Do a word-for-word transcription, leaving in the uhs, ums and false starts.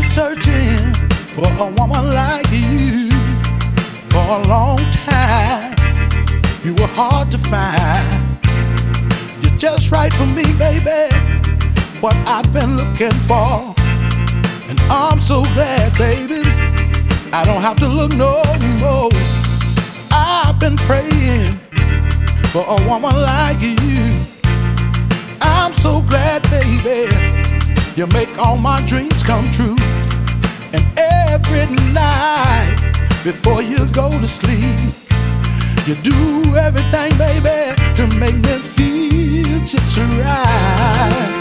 searching for a woman like you for a long time. You were hard to find. You're just right for me, baby. What I've been looking for. And I'm so glad, baby, I don't have to look no more. I've been praying for a woman like you. I'm so glad, baby, you make all my dreams come true. And every night before you go to sleep, you do everything, baby, to make me feel just right.